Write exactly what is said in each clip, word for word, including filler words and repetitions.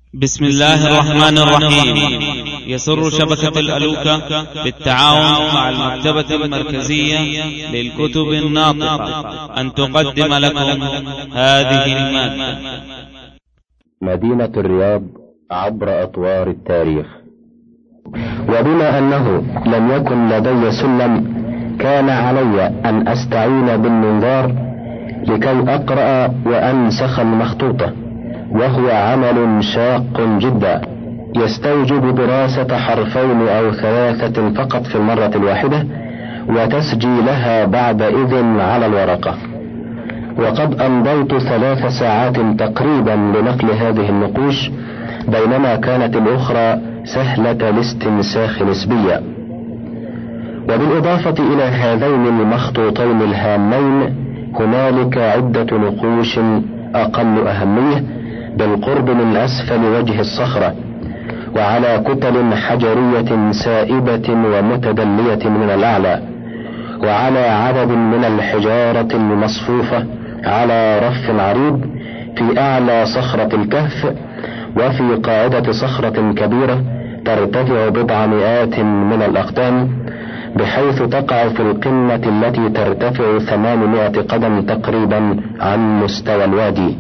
بسم الله الرحمن الرحيم. يسر شبكة الألوكة بالتعاون مع المكتبة المركزية للكتب الناطقة أن تقدم لكم هذه المادة. مدينة الرياض عبر أطوار التاريخ. وبما أنه لم يكن لدي سلم، كان علي أن أستعين بالمنظار لكي أقرأ وأنسخ المخطوطة، وهو عمل شاق جدا يستوجب دراسة حرفين أو ثلاثة فقط في المرة الواحدة، وتسجيلها بعد إذن على الورقة. وقد أمضيت ثلاث ساعات تقريبا لنقل هذه النقوش، بينما كانت الأخرى سهلة الاستنساخ نسبيا. وبالإضافة إلى هذين المخطوطين الهامين، هنالك عدة نقوش أقل أهمية بالقرب من أسفل وجه الصخرة، وعلى كتل حجرية سائبة ومتدلية من الأعلى، وعلى عدد من الحجارة المصفوفة على رف عريض في أعلى صخرة الكهف، وفي قاعدة صخرة كبيرة ترتفع بضع مئات من الأقدام، بحيث تقع في القمة التي ترتفع ثمانمائة قدم تقريبا عن مستوى الوادي.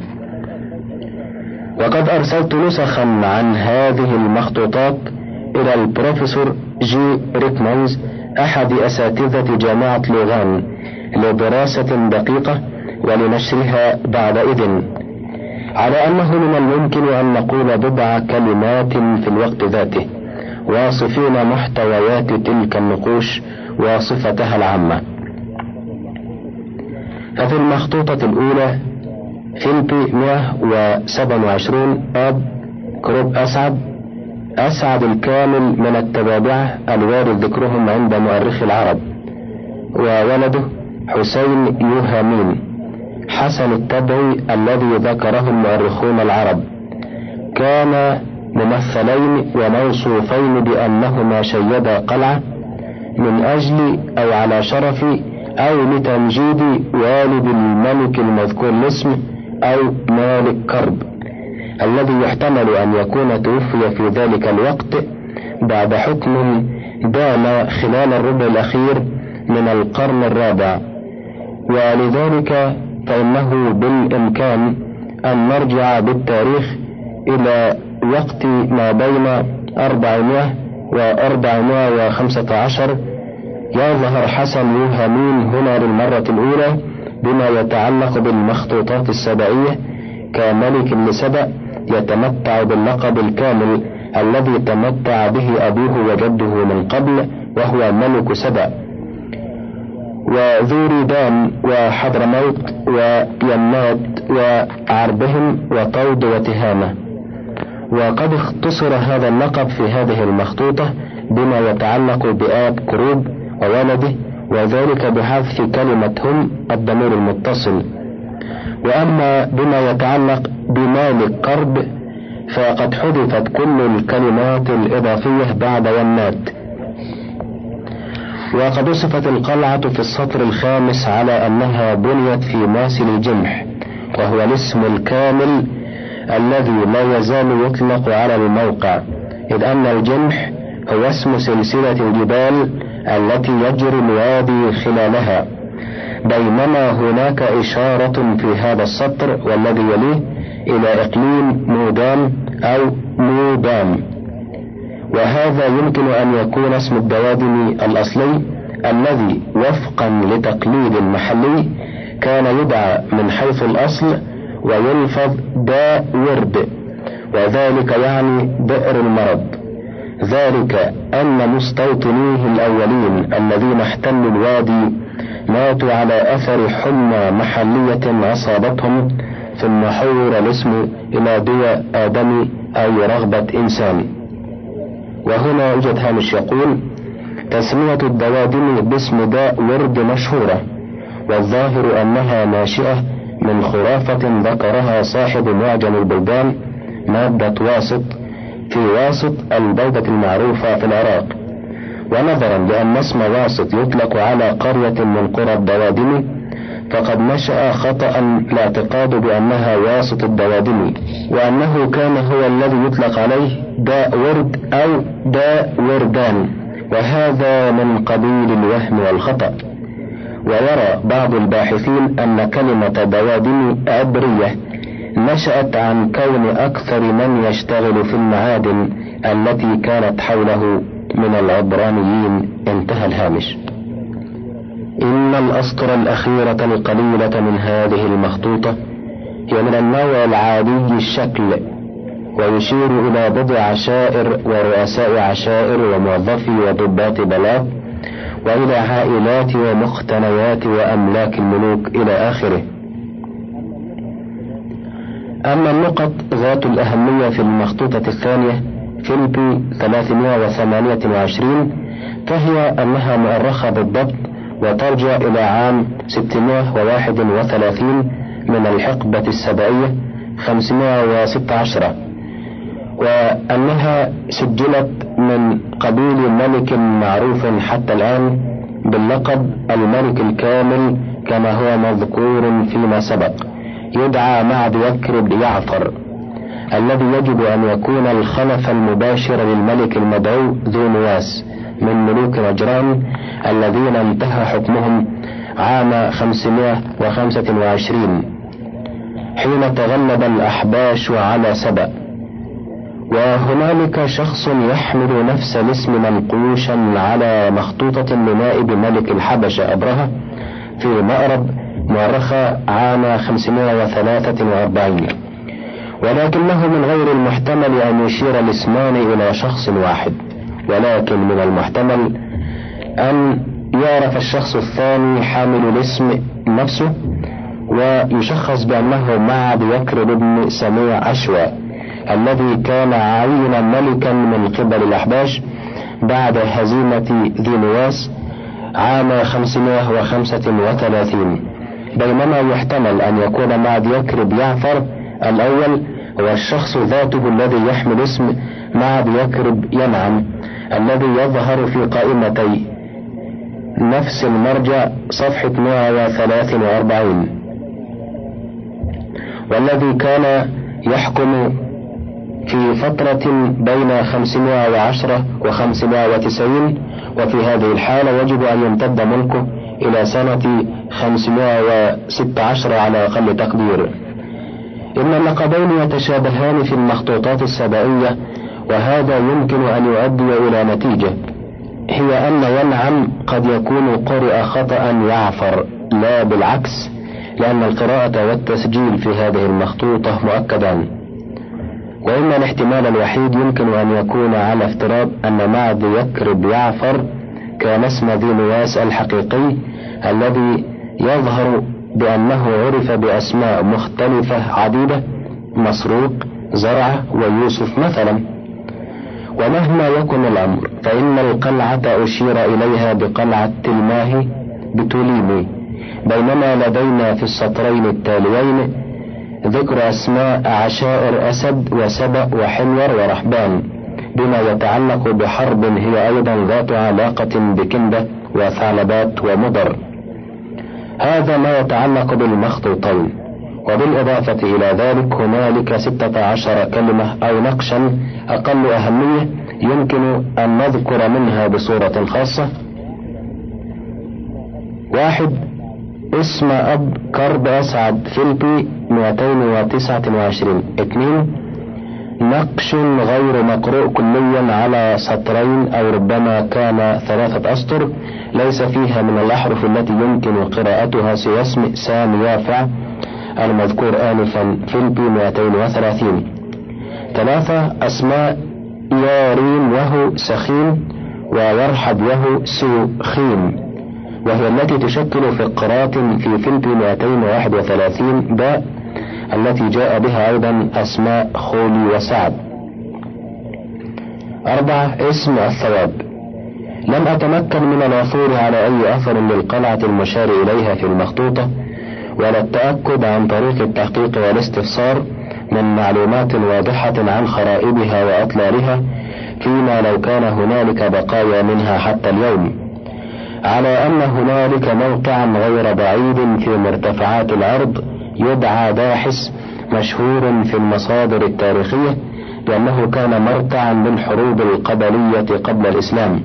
وقد أرسلت نسخا عن هذه المخطوطات إلى البروفيسور جي ريكمانز أحد أساتذة جامعة لوغان لدراسة دقيقة ولنشرها بعد إذن، على أنه من الممكن أن نقول بضع كلمات في الوقت ذاته واصفين محتويات تلك النقوش وصفتها العامة. ففي المخطوطة الأولى فيلبي مئة وسبعة وعشرين آب كروب أسعد أسعد الكامل من التبابعة الوارد ذكرهم عند مؤرخ العرب، وولده حسين يوهامين حسن التبعي الذي ذكره المؤرخون العرب، كان ممثلين وموصوفين بأنهما شيدا قلعة من أجل أو على شرف أو لتمجيد والد الملك المذكور الاسم أو مالك كرب، الذي يحتمل أن يكون توفي في ذلك الوقت بعد حكم دام خلال الربع الأخير من القرن الرابع. ولذلك فإنه بالإمكان أن نرجع بالتاريخ إلى وقت ما بين أربعمائة وأربعمائة وخمسة عشر. يظهر حسن يوهامين هنا للمرة الأولى بما يتعلق بالمخطوطات السبعية كملك لسبأ يتمتع باللقب الكامل الذي تمتع به أبوه وجده من قبل، وهو ملك سبأ، وذو ريدان وحضرموت ويماد وعربهم وطود وتهامة. وقد اختصر هذا اللقب في هذه المخطوطة بما يتعلق بآب كروب وولده، وذلك بحذف كلمة هم الضمير المتصل. وأما بما يتعلق بمالك كرب فقد حذفت كل الكلمات الإضافية بعد يماد. وقد وصفت القلعة في السطر الخامس على أنها بنيت في ماسل الجمح، وهو الاسم الكامل الذي لا يزال يطلق على الموقع، إذ أن الجمح هو اسم سلسلة الجبال التي يجري الوادي خلالها، بينما هناك إشارة في هذا السطر والذي يليه إلى إقليم مودام أو مودام، وهذا يمكن أن يكون اسم الدوادم الأصلي الذي وفقا لتقليد محلي كان يدعى من حيث الأصل ويلفظ دا ورد، وذلك يعني بئر المرض، ذلك أن مستوطنيه الأولين الذين احتلوا الوادي ماتوا على أثر حمى محلية أصابتهم، ثم حول الاسم إلى دواء آدمي أي رغبة إنسان. وهنا يوجد هامش يقول: تسمية الدوادم باسم داء ورد مشهورة، والظاهر أنها ناشئة من خرافة ذكرها صاحب معجم البلدان مادة واسط في واسط البلدة المعروفة في العراق. ونظرا لأن اسم واسط يطلق على قرية من قرى الدوادم، فقد نشأ خطأ الاعتقاد بأنها واسط الدوادمي، وأنه كان هو الذي يطلق عليه داء ورد أو داء وردان، وهذا من قبيل الوهم والخطأ. ويرى بعض الباحثين أن كلمة دوادمي عبرية نشأت عن كون أكثر من يشتغل في المعادن التي كانت حوله من العبرانيين. انتهى الهامش. إن الأسطر الأخيرة القليلة من هذه المخطوطة هي من النوع العادي الشكل، ويشير إلى بضع عشائر ورؤساء عشائر وموظفي وضباط بلاط، وإلى عائلات ومقتنيات وأملاك الملوك إلى آخره. أما النقط ذات الأهمية في المخطوطة الثانية فيلبي ثلاثمائة وثمانية وعشرين، فهي أنها مؤرخة بالضبط وترجع إلى عام ستمائة وواحد وثلاثين من الحقبة السبائية خمسمائة وستة عشر، وأنها سجلت من قبيل ملك معروف حتى الآن باللقب الملك الكامل كما هو مذكور فيما سبق، يدعى معد يكرب يعفر، الذي يجب أن يكون الخلف المباشر للملك المدعو ذو نواس من ملوك نجران الذين انتهى حكمهم عام خمسمائة وخمسة وعشرين حين تغلب الأحباش على سبأ. وهنالك شخص يحمل نفس الاسم منقوشا على مخطوطة لنائب ملك الحبشة أبرهة في مأرب مؤرخة عام خمسمائة وثلاثة وأربعين، ولكنه من غير المحتمل أن يشير الاسمان إلى شخص واحد، ولكن من المحتمل أن يعرف الشخص الثاني حامل الاسم نفسه ويشخص بأنه معد يكرب بن سميع أشوى الذي كان عينا ملكا من قبل الأحباش بعد هزيمة ذي نواس عام خمسمائة وخمسة وثلاثين، بينما يحتمل أن يكون معد يكرب يعفر الأول هو الشخص ذاته الذي يحمل اسم معد يكرب ينعم الذي يظهر في قائمتي نفس المرجع صفحة مائة وثلاثة وأربعين، والذي كان يحكم في فترة بين خمسمائة وعشرة وخمسمائة وتسعين، وفي هذه الحالة يجب أن يمتد ملكه إلى سنة خمسمائة وستة عشر على أقل تقدير. إن اللقبين يتشابهان في المخطوطات السبائية، وهذا يمكن أن يؤدي إلى نتيجة، هي أن ينعم قد يكون قرئ خطأ يعفر لا بالعكس، لأن القراءة والتسجيل في هذه المخطوطة مؤكدان. وإن الاحتمال الوحيد يمكن أن يكون على افتراض أن معد يكرب يعفر كان اسم ذي نواس الحقيقي الذي يظهر بأنه عرف بأسماء مختلفة عديدة، مسروق، زرعة، ويوسف مثلا. ومهما يكن الأمر فإن القلعة أشير إليها بقلعة تلماهي بتوليمي، بينما لدينا في السطرين التاليين ذكر أسماء عشائر أسد وسبأ وحمير ورحبان بما يتعلق بحرب هي أيضا ذات علاقة بكندة وثعلبات ومضر. هذا ما يتعلق بالمخطوطين. وبالإضافة إلى ذلك هنالك ستة عشر كلمة أو نقشا أقل أهمية يمكن أن نذكر منها بصورة خاصة. واحد، اسم أب كرب أسعد فيلبي مئتين وتسعة وعشرين. اثنين، نقش غير مقروء كليا على سطرين أو ربما كان ثلاثة أسطر ليس فيها من الأحرف التي يمكن قراءتها سوى اسم سام يافع المذكور آنفا فيلبي مئتين وثلاثين. ثلاثة، أسماء يارين وهو سخين ويرحب وهو سوخين، وهي التي تشكل فقرات في فيلبي مئتين وواحد وثلاثين باء التي جاء بها أيضا أسماء خولي وسعد. أربعة، اسم الثواب. لم أتمكن من العثور على أي أثر للقلعة المشار إليها في المخطوطة، ولا التأكد عن طريق التحقيق والاستفسار من معلومات واضحة عن خرائبها وأطلالها، فيما لو كان هنالك بقايا منها حتى اليوم. على أن هنالك موقعا غير بعيد في مرتفعات الأرض يدعى داحس، مشهور في المصادر التاريخية بأنه كان مرتعا للحروب القبلية قبل الإسلام.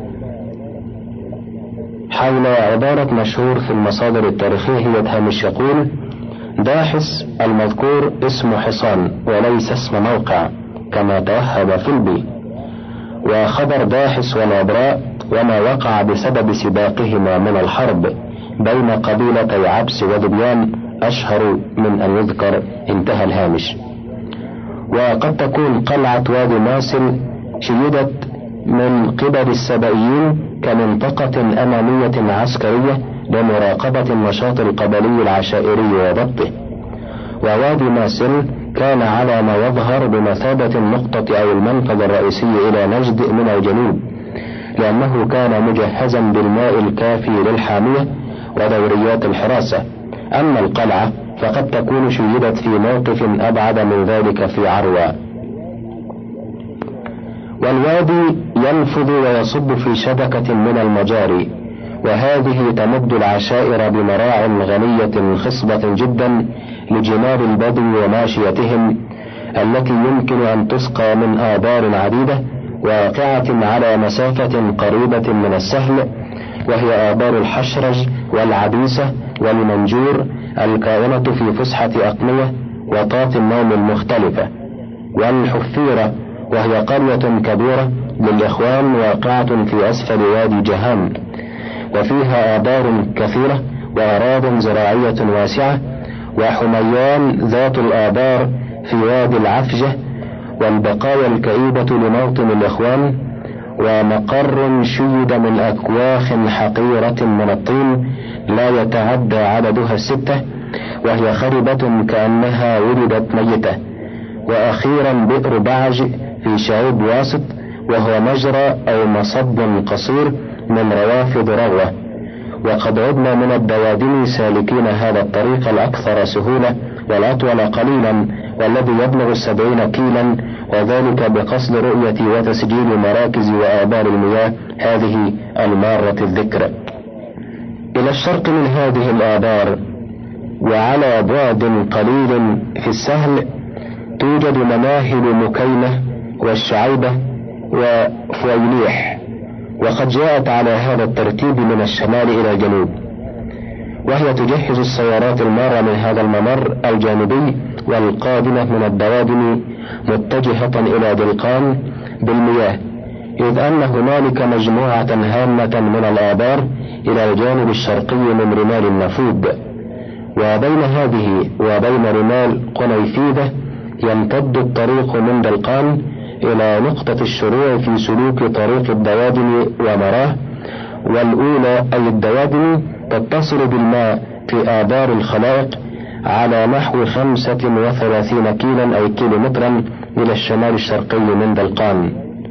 حول عبارة مشهور في المصادر التاريخية هامش يقول: داحس المذكور اسم حصان وليس اسم موقع كما توهب فيلبي، وخبر داحس والعبراء وما وقع بسبب سباقهما من الحرب بين قبيلتي عبس وذبيان أشهر من أن يذكر. انتهى الهامش. وقد تكون قلعة وادي ماسل شيدت من قبل السبائيين كمنطقة أمامية عسكرية لمراقبة النشاط القبلي العشائري وضبطه، ووادي ماسل كان على ما يظهر بمثابة النقطة أو المنفذ الرئيسي إلى نجد من الجنوب، لأنه كان مجهزا بالماء الكافي للحامية ودوريات الحراسة. أما القلعة فقد تكون شيدت في موقف أبعد من ذلك في عروة. والوادي ينفذ ويصب في شبكة من المجاري، وهذه تمد العشائر بمراع غنية خصبة جدا لجمال البدو وماشيتهم، التي يمكن أن تسقى من آبار عديدة واقعة على مسافة قريبة من السهل، وهي آبار الحشرج والعبيسة والمنجور الكائنة في فسحة أقمية وطاف النوم المختلفة، والحفيرة وهي قرية كبيرة للإخوان واقعة في أسفل وادي جهام، وفيها آبار كثيرة وأراض زراعية واسعة، وحميان ذات الآبار في وادي العفجة، والبقايا الكئيبة لموطن الإخوان، ومقر شيد من أكواخ حقيرة من الطين لا يتعدى عددها الستة، وهي خربة كأنها ولدت ميتة. وأخيرا بئر بعج في شعوب واسط، وهو مجرى أو مصب قصير من روافد رغوة. وقد عدنا من الدوادم سالكين هذا الطريق الأكثر سهولة والأطول قليلا، والذي يبلغ السبعين كيلا، وذلك بقصد رؤية وتسجيل مراكز وآبار المياه هذه المارة الذكر. إلى الشرق من هذه الآبار وعلى بعد قليل في السهل توجد مناهل مكينة والشعيبة وفويليح، وقد جاءت على هذا الترتيب من الشمال إلى الجنوب، وهي تجهز السيارات المارة من هذا الممر الجانبي والقادمة من الدوادم متجهة إلى دلقان بالمياه، إذ أن هنالك مجموعة هامة من الآبار إلى الجانب الشرقي من رمال النفود، وبين هذه وبين رمال قنيفيدة يمتد الطريق من دلقان إلى نقطة الشروع في سلوك طريق الدوادم ومراه، والأولى أي الدوادم تتصل بالماء في آبار الخلائق على نحو خمسة وثلاثين كيلا أي كيلومترا إلى الشمال الشرقي من دلقان.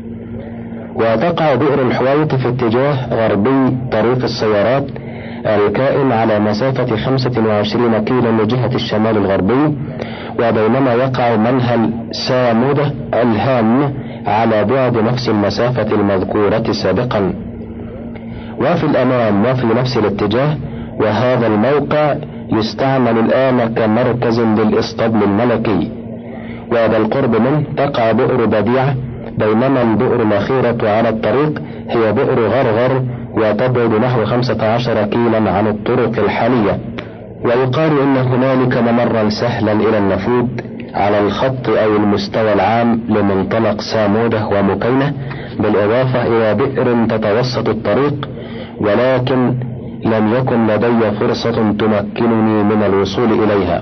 وتقع بئر الحويط في اتجاه غربي طريق السيارات الكائن على مسافة خمسة وعشرين كيلا لجهة الشمال الغربي، وبينما يقع منهل سامودة الهام على بعد نفس المسافة المذكورة سابقا. وفي الأمام وفي نفس الاتجاه، وهذا الموقع يستعمل الآن كمركز للإسطبل الملكي. وبالقرب منه تقع بئر بديعة، بينما البئر الأخيرة على الطريق هي بئر غرغر، وتبعد نحو خمسة عشر كيلا عن الطرق الحالية. ويقال إن هنالك ممرا سهلا إلى النفود على الخط أو المستوى العام لمنطلق سامودة ومكينة، بالإضافة إلى بئر تتوسط الطريق، ولكن لم يكن لدي فرصة تمكنني من الوصول إليها.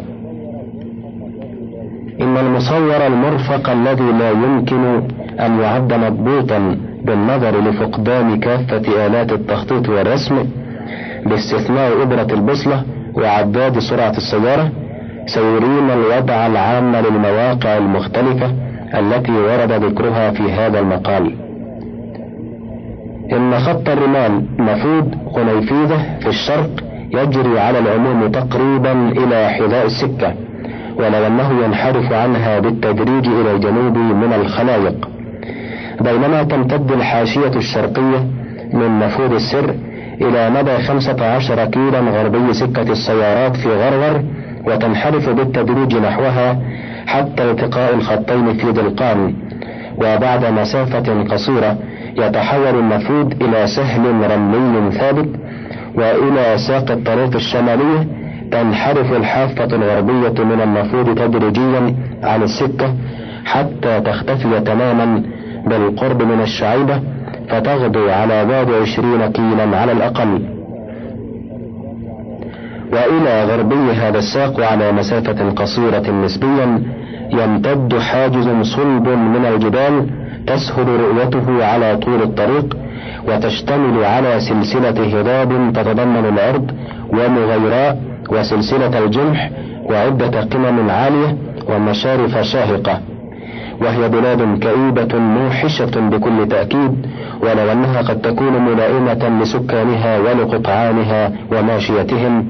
إن المصور المرفق الذي لا يمكن أن يعد مضبوطا بالنظر لفقدان كافة آلات التخطيط والرسم باستثناء إبرة البوصلة وعداد سرعة السيارة، سيرينا الوضع العام للمواقع المختلفة التي ورد ذكرها في هذا المقال. إن خط الرمال نفود قنيفيدة في الشرق يجري على العموم تقريبا إلى حذاء السكة، ولو أنه ينحرف عنها بالتدريج إلى الجنوب من الخلايق، بينما تمتد الحاشية الشرقية من نفود السر إلى مدى خمسة عشر كيلا غربي سكة السيارات في غرغر، وتنحرف بالتدريج نحوها حتى التقاء الخطين في دلقان، وبعد مسافة قصيرة يتحول النفود إلى سهل رملي ثابت، وإلى ساق الطريق الشمالية تنحرف الحافة الغربية من النفود تدريجيا عن السكة حتى تختفي تماما بالقرب من الشعيبة، فتغدو على بعد عشرين كيلا على الأقل. وإلى غربي هذا الساق على مسافة قصيرة نسبيا يمتد حاجز صلب من الجبال تسهل رؤيته على طول الطريق، وتشتمل على سلسلة هضاب تتضمن الأرض ومغيراء وسلسلة الجمح وعدة قمم عالية ومشارف شاهقة، وهي بلاد كئيبة موحشة بكل تأكيد، ولو أنها قد تكون ملائمة لسكانها ولقطعانها وماشيتهم،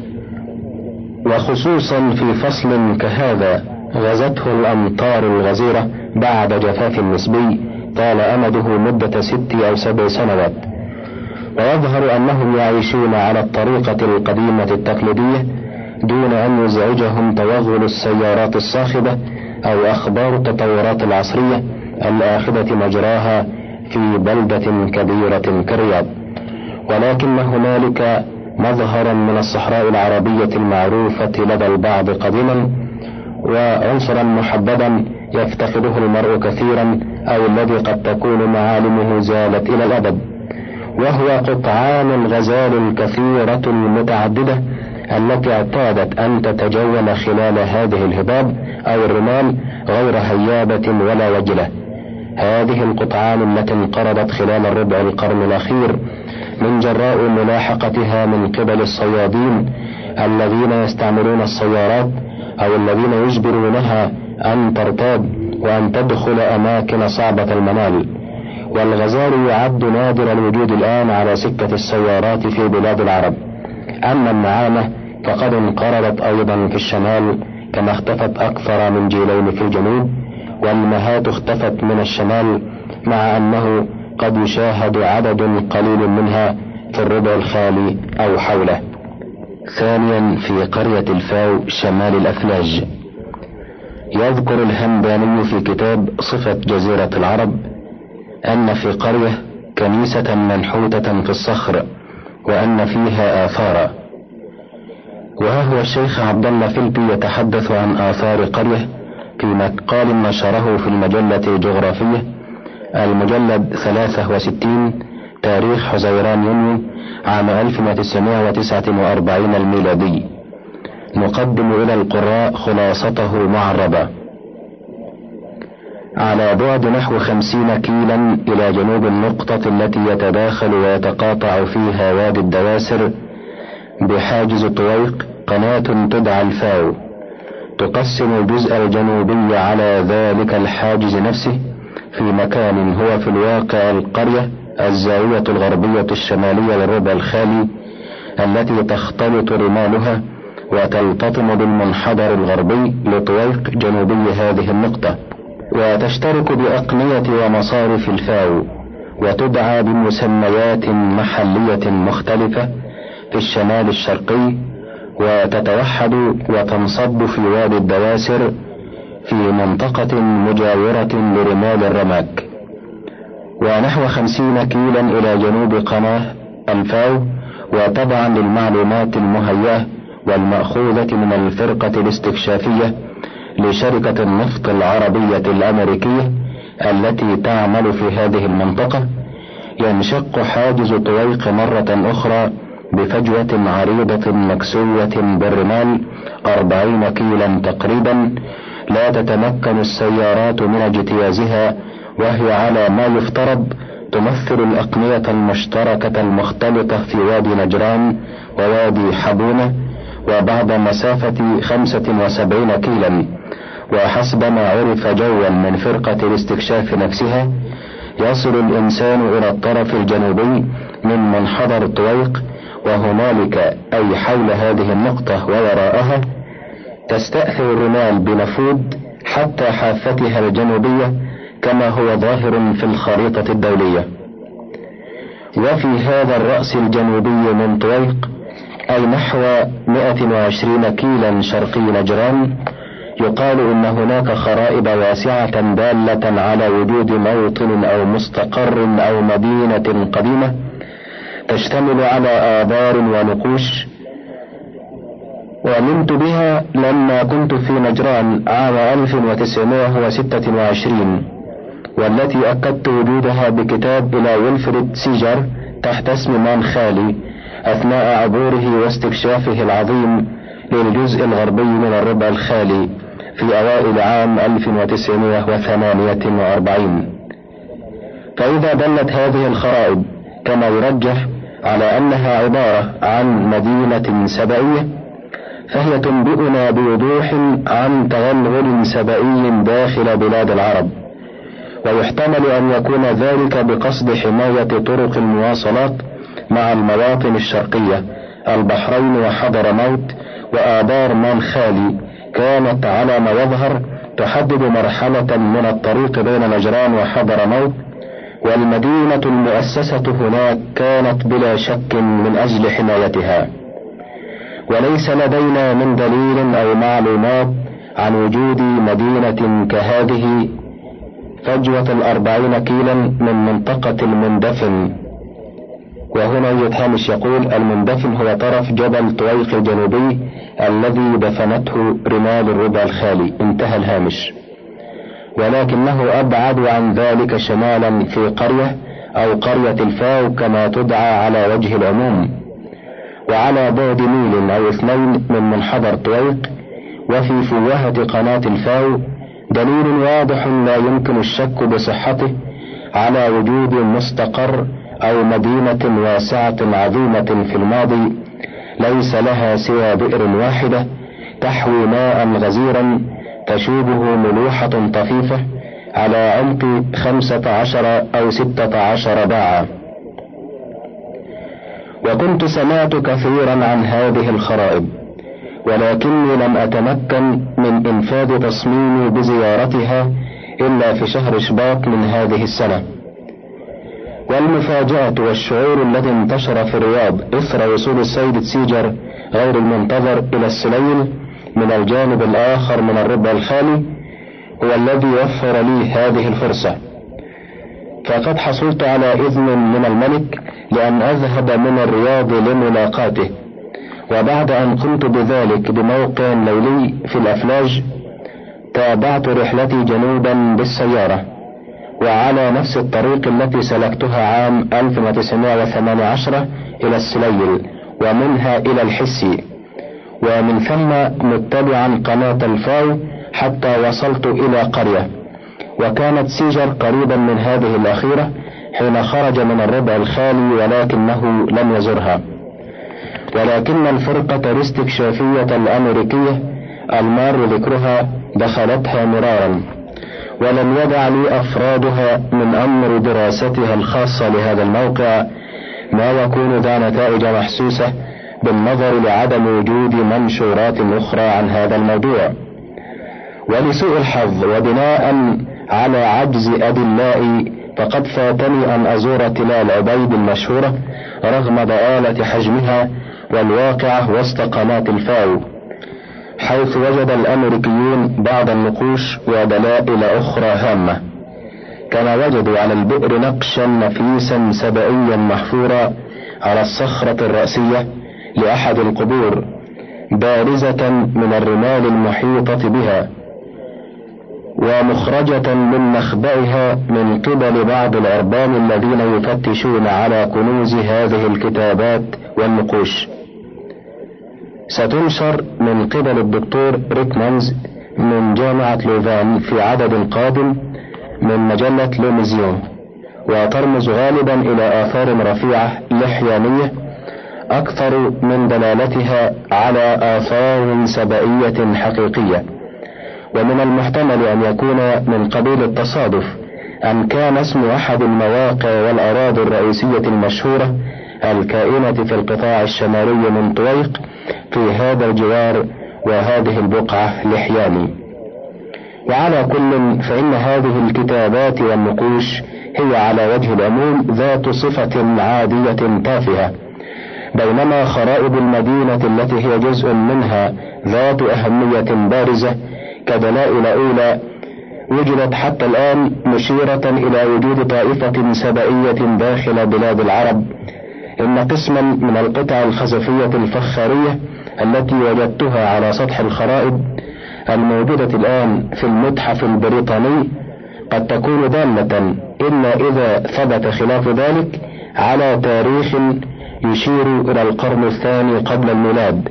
وخصوصا في فصل كهذا غزته الأمطار الغزيرة بعد جفاف نسبي طال أمده مدة ست أو سبع سنوات. ويظهر أنهم يعيشون على الطريقة القديمة التقليدية دون أن يزعجهم توغل السيارات الصاخبة أو أخبار التطورات العصرية الآخذة مجراها في بلدة كبيرة كالرياض. ولكن هنالك مظهرا من الصحراء العربية المعروفة لدى البعض قديما، وعنصرا محببا يفتقده المرء كثيرا أو الذي قد تكون معالمه زالت إلى الأبد، وهو قطعان الغزال الكثيرة المتعددة التي اعتادت أن تتجول خلال هذه الهضاب أو الرمال غير هيابة ولا وجلة. هذه القطعان التي انقرضت خلال الربع القرن الأخير من جراء ملاحقتها من قبل الصيادين الذين يستعملون السيارات أو الذين يجبرونها أن ترتاد وأن تدخل أماكن صعبة المنال. والغزال يعد نادر الوجود الآن على سكة السيارات في بلاد العرب. أما النعامة فقد انقرضت أيضا في الشمال، كما اختفت أكثر من جيلين في الجنوب، والمهات اختفت من الشمال، مع أنه قد يشاهد عدد قليل منها في الربع الخالي أو حوله. ثانيا، في قرية الفاو شمال الأفلاج، يذكر الهمداني في كتاب صفة جزيرة العرب أن في قرية كنيسة منحوتة في الصخر وأن فيها آثارا. وها هو الشيخ عبد الله فلبي يتحدث عن آثار قرية في مقال نشره في المجلة الجغرافية المجلد ثلاثة وستين تاريخ حزيران يونيو عام ألف وتسعمائة وتسعة وأربعين الميلادي. نقدم إلى القراء خلاصته معربة. على بعد نحو خمسين كيلا إلى جنوب النقطة التي يتداخل ويتقاطع فيها وادي الدواسر بحاجز طويق قناة تدعى الفاو، تقسم الجزء الجنوبي على ذلك الحاجز نفسه في مكان هو في الواقع القرية الزاوية الغربية الشمالية للربع الخالي التي تختلط رمالها وتلتطم بالمنحدر الغربي لطويق جنوبي هذه النقطة، وتشترك بأقنية ومصارف الفاو، وتدعى بمسميات محلية مختلفة في الشمال الشرقي، وتتوحد وتنصب في وادي الدواسر في منطقة مجاورة لرمال الرماك. ونحو خمسين كيلا إلى جنوب قناة الفاو، وطبعا للمعلومات المهيئة والمأخوذة من الفرقة الاستكشافية لشركة النفط العربية الأمريكية التي تعمل في هذه المنطقة، ينشق حاجز طويق مرة أخرى بفجوة عريضة مكسوة بالرمال أربعين كيلا تقريبا، لا تتمكن السيارات من اجتيازها، وهي على ما يفترض تمثل الأقنية المشتركة المختلطة في وادي نجران ووادي حبونة، وبعد مسافة خمسة وسبعين كيلا. وحسب ما عرف جوا من فرقة الاستكشاف نفسها، يصل الإنسان إلى الطرف الجنوبي من منحدر طويق، وهنالك أي حول هذه النقطة ووراءها تستأثر الرمال بنفود حتى حافتها الجنوبية كما هو ظاهر في الخريطة الدولية. وفي هذا الرأس الجنوبي من طويق، أي نحو مئة وعشرين كيلا شرقي نجران، يقال إن هناك خرائب واسعة دالة على وجود موطن أو مستقر أو مدينة قديمة تشتمل على آبار ونقوش. وعلمت بها لما كنت في نجران عام ألف وتسعمائة وستة وعشرين، والتي أكدت وجودها بكتاب إلى ويلفريد سيجر تحت اسم مان خالي أثناء عبوره واستكشافه العظيم للجزء الغربي من الربع الخالي في أوائل عام ألف وتسعمائة وثمانية وأربعين. فإذا دلت هذه الخرائب كما يرجح على أنها عبارة عن مدينة سبائية، فهي تنبئنا بوضوح عن تغلغل سبائي داخل بلاد العرب، ويحتمل أن يكون ذلك بقصد حماية طرق المواصلات مع المواطن الشرقية، البحرين وحضرموت وآبار مان خالي، كانت على ما يظهر تحدد مرحلة من الطريق بين نجران وحضرموت، والمدينة المؤسسة هناك كانت بلا شك من أجل حمايتها. وليس لدينا من دليل أو معلومات عن وجود مدينة كهذه فجوة الأربعين كيلا من منطقة المندفن. وهنا يتهامش يقول: المندفن هو طرف جبل طويق الجنوبي الذي دفنته رمال الربع الخالي. انتهى الهامش. ولكنه أبعد عن ذلك شمالا في قرية أو قرية الفاو كما تدعى على وجه العموم، وعلى بعد ميل أو اثنين من منحدر طويق، وفي فوهة قناة الفاو دليل واضح لا يمكن الشك بصحته على وجود مستقر أو مدينة واسعة عظيمة في الماضي ليس لها سوى بئر واحدة تحوي ماء غزيرا تشوبه ملوحة طفيفة على عمق خمسة عشر أو ستة عشر باعا. وكنت سمعت كثيرا عن هذه الخرائب، ولكني لم أتمكن من إنفاذ تصميمي بزيارتها إلا في شهر شباط من هذه السنة. والمفاجأة والشعور الذي انتشر في الرياض إثر وصول السيد سيجر غير المنتظر إلى السليل من الجانب الآخر من الربع الخالي هو الذي وفر لي هذه الفرصة. فقد حصلت على إذن من الملك لأن أذهب من الرياض لملاقاته، وبعد أن قمت بذلك بموقع ليلي في الأفلاج تابعت رحلتي جنوبا بالسيارة، وعلى نفس الطريق التي سلكتها عام ألف وتسعمائة وثمانية عشر إلى السليل ومنها إلى الحسي، ومن ثم متبعا قناة الفاو حتى وصلت إلى قرية، وكانت سيجر قريبا من هذه الأخيرة حين خرج من الربع الخالي، ولكنه لم يزرها. ولكن الفرقة الاستكشافية الأمريكية المار ذكرها دخلتها مرارا، ولم يدع لي أفرادها من أمر دراستها الخاصة لهذا الموقع ما يكون ذا نتائج محسوسة بالنظر لعدم وجود منشورات أخرى عن هذا الموضوع. ولسوء الحظ وبناء على عجز أدلائي فقد فاتني أن أزور تلال عبيد المشهورة رغم ضآلة حجمها والواقعة وسط قناة الفاو، حيث وجد الأمريكيون بعض النقوش ودلائل أخرى هامة، كما وجدوا على البئر نقشا نفيسا سبائيا محفورا على الصخرة الرأسية لأحد القبور بارزة من الرمال المحيطة بها ومخرجة من مخبئها من قبل بعض العربان الذين يفتشون على كنوز هذه الكتابات والنقوش. ستنشر من قبل الدكتور ريكمانز من جامعة لوفان في عدد قادم من مجلة لوميزيون، وترمز غالبا إلى آثار رفيعة لحيانية أكثر من دلالتها على آثار سبائية حقيقية. ومن المحتمل أن يكون من قبيل التصادف أن كان اسم أحد المواقع والأراضي الرئيسية المشهورة الكائنة في القطاع الشمالي من طويق في هذا الجوار وهذه البقعة لحياني. وعلى كل فإن هذه الكتابات والنقوش هي على وجه العموم ذات صفة عادية تافهة، بينما خرائب المدينة التي هي جزء منها ذات أهمية بارزة كدلائل أولى وجدت حتى الآن مشيرة إلى وجود طائفة سبائية داخل بلاد العرب. إن قسما من القطع الخزفية الفخارية التي وجدتها على سطح الخرائب الموجودة الآن في المتحف البريطاني قد تكون دالة، إلا إذا ثبت خلاف ذلك، على تاريخ يشير إلى القرن الثاني قبل الميلاد،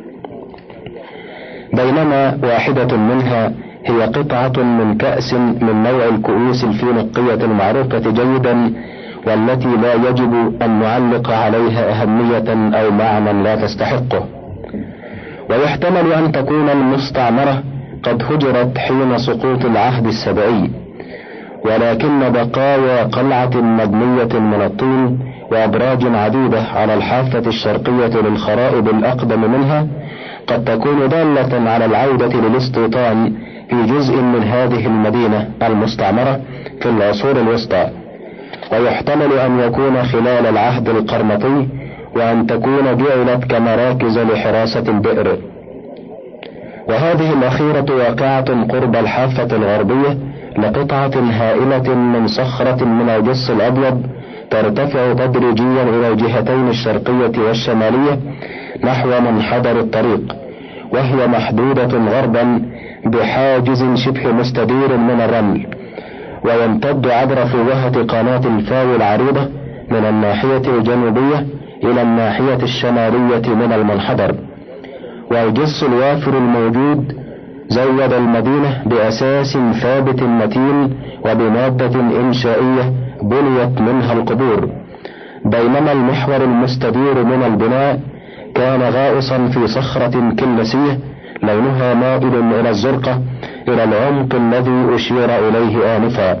بينما واحدة منها هي قطعة من كأس من نوع الكؤوس الفينيقية المعروفة جيدا، والتي لا يجب أن نعلق عليها أهمية أو معنى لا تستحقه. ويحتمل أن تكون المستعمرة قد هجرت حين سقوط العهد السبعي، ولكن بقايا قلعة مبنية من الطين وأبراج عديدة على الحافة الشرقية للخرائب الأقدم منها قد تكون دالة على العودة للاستيطان في جزء من هذه المدينة المستعمرة في العصور الوسطى، ويحتمل أن يكون خلال العهد القرمطي، وأن تكون جعلت كمراكز لحراسة البئر. وهذه الأخيرة واقعة قرب الحافة الغربية لقطعة هائلة من صخرة من الجص الأبيض ترتفع تدريجيا إلى الجهتين الشرقية والشمالية نحو منحدر الطريق، وهي محدودة غربا بحاجز شبه مستدير من الرمل، ويمتد عبر فوهة قناة الفاو العريضة من الناحية الجنوبية إلى الناحية الشمالية من المنحدر. والجص الوافر الموجود زود المدينة بأساس ثابت متين وبمادة إنشائية بنيت منها القبور، بينما المحور المستدير من البناء كان غائصا في صخرة كلاسية لونها مائل إلى الزرقة إلى العمق الذي أشير إليه آنفا.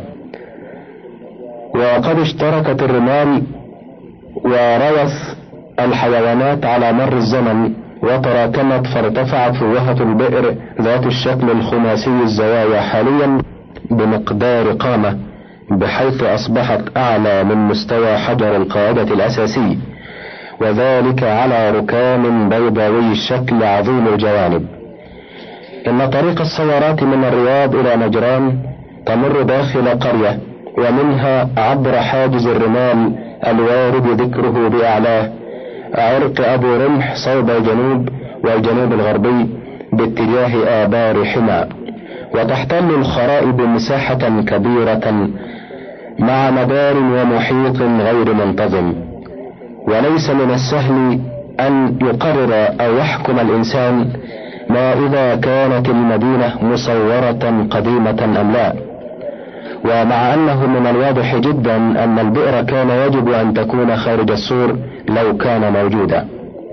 وقد اشتركت الرمال وروث الحيوانات على مر الزمن وتراكمت فارتفعت فوهة البئر ذات الشكل الخماسي الزوايا حاليا بمقدار قامة، بحيث أصبحت أعلى من مستوى حجر القاعدة الأساسي، وذلك على ركام بيضاوي الشكل عظيم الجوانب. إن طريق السيارات من الرياض إلى نجران تمر داخل قرية، ومنها عبر حاجز الرمال الوارد ذكره بأعلاه عرق أبو رمح صوب الجنوب والجنوب الغربي باتجاه آبار حمى، وتحتل الخرائب مساحة كبيرة مع مدار ومحيط غير منتظم. وليس من السهل أن يقرر أو يحكم الإنسان ما إذا كانت المدينة مصورة قديمة أم لا، ومع أنه من الواضح جدا أن البئر كان يجب أن تكون خارج السور لو كان موجودا.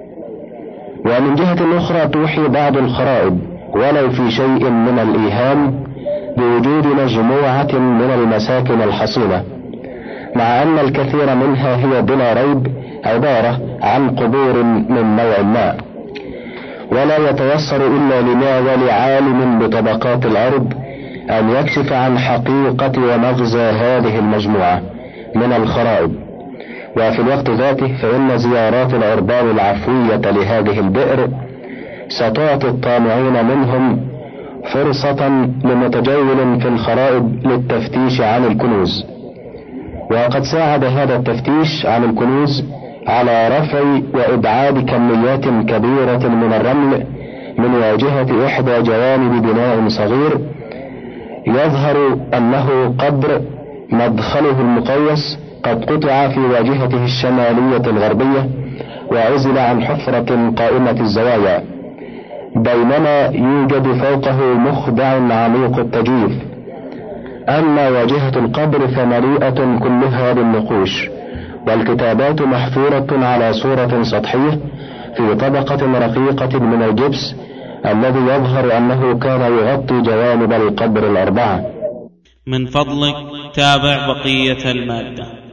ومن جهة أخرى توحي بعض الخرائب ولو في شيء من الإيهام بوجود مجموعة من المساكن الحصينة، مع أن الكثير منها هي بلا ريب عبارة عن قبور من نوع ما، ولا يتيسر إلا لناول عالم بطبقات الأرض أن يكشف عن حقيقة ومغزى هذه المجموعة من الخرائب. وفي الوقت ذاته فإن زيارات العربان العفوية لهذه البئر ستعطي الطامعين منهم فرصة لمتجول في الخرائب للتفتيش عن الكنوز. وقد ساعد هذا التفتيش عن الكنوز على رفع وإبعاد كميات كبيرة من الرمل من واجهة إحدى جوانب بناء صغير يظهر أنه قبر مدخله المقوس قد قطع في واجهته الشمالية الغربية وعزل عن حفرة قائمة الزوايا، بينما يوجد فوقه مخدع عميق التجويف. أما واجهة القبر فمليئة كلها بالنقوش، والكتابات محفورة على صورة سطحية في طبقة رقيقة من الجبس الذي يظهر أنه كان يغطي جوانب القبر الأربعة. من فضلك تابع بقية المادة.